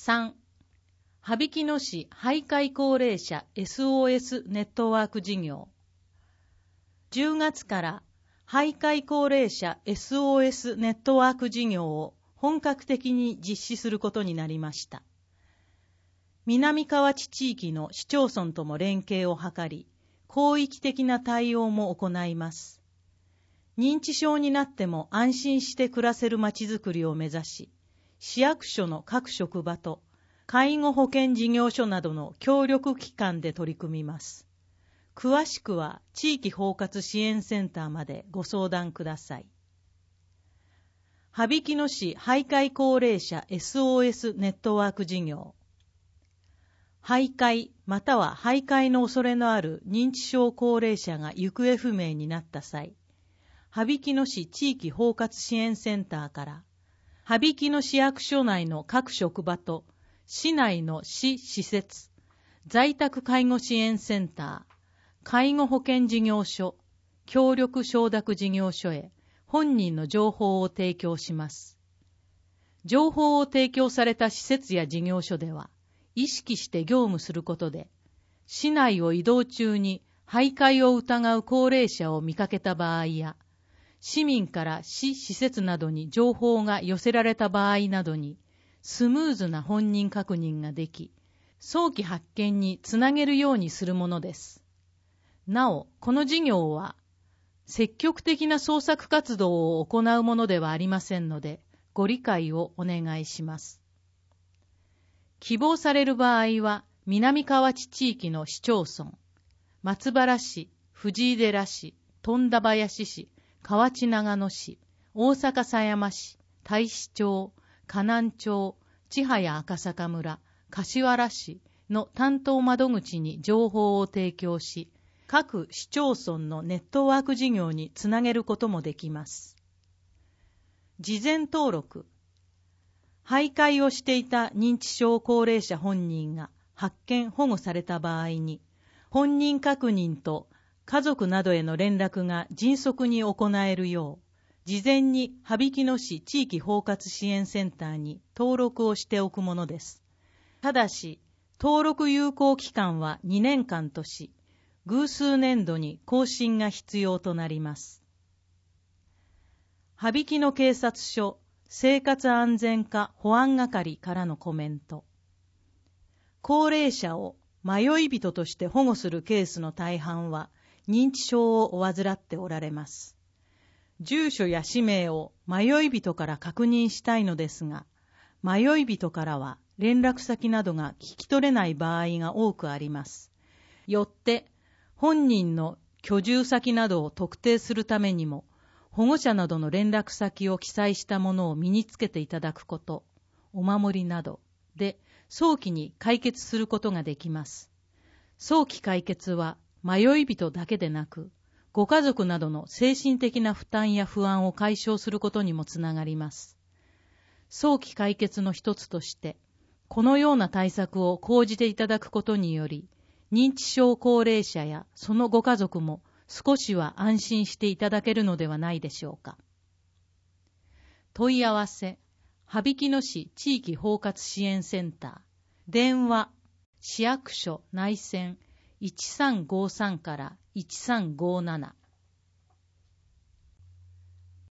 3、羽曳野市徘徊高齢者 SOS ネットワーク事業。10月から徘徊高齢者 SOS ネットワーク事業を本格的に実施することになりました。南河内地域の市町村とも連携を図り、広域的な対応も行います。認知症になっても安心して暮らせるまちづくりを目指し、市役所の各職場と介護保険事業所などの協力機関で取り組みます。詳しくは地域包括支援センターまでご相談ください。羽曳野市徘徊高齢者 SOS ネットワーク事業。徘徊または徘徊の恐れのある認知症高齢者が行方不明になった際、羽曳野市地域包括支援センターから羽曳野市役所内の各職場と市内の市施設、在宅介護支援センター、介護保険事業所、協力承諾事業所へ本人の情報を提供します。情報を提供された施設や事業所では、意識して業務することで、市内を移動中に徘徊を疑う高齢者を見かけた場合や、市民から市施設などに情報が寄せられた場合などに、スムーズな本人確認ができ、早期発見につなげるようにするものです。なお、この事業は、積極的な捜索活動を行うものではありませんので、ご理解をお願いします。希望される場合は、南河内地域の市町村、松原市、藤井寺市、富田林市、河内長野市、大阪狭山市、太子町、河南町、千早赤坂村、柏原市の担当窓口に情報を提供し、各市町村のネットワーク事業につなげることもできます。事前登録。徘徊をしていた認知症高齢者本人が発見・保護された場合に、本人確認と家族などへの連絡が迅速に行えるよう、事前に羽曳野市地域包括支援センターに登録をしておくものです。ただし、登録有効期間は2年間とし、偶数年度に更新が必要となります。羽曳野警察署生活安全課保安係からのコメント。高齢者を迷い人として保護するケースの大半は認知症を患っておられます。住所や氏名を迷い人から確認したいのですが、迷い人からは連絡先などが聞き取れない場合が多くあります。よって、本人の居住先などを特定するためにも、保護者などの連絡先を記載したものを身につけていただくこと、お守りなどで早期に解決することができます。早期解決は迷い人だけでなく、ご家族などの精神的な負担や不安を解消することにもつながります。早期解決の一つとして、このような対策を講じていただくことにより、認知症高齢者やそのご家族も少しは安心していただけるのではないでしょうか。問い合わせ、羽曳野市地域包括支援センター、電話、市役所内線1353から1357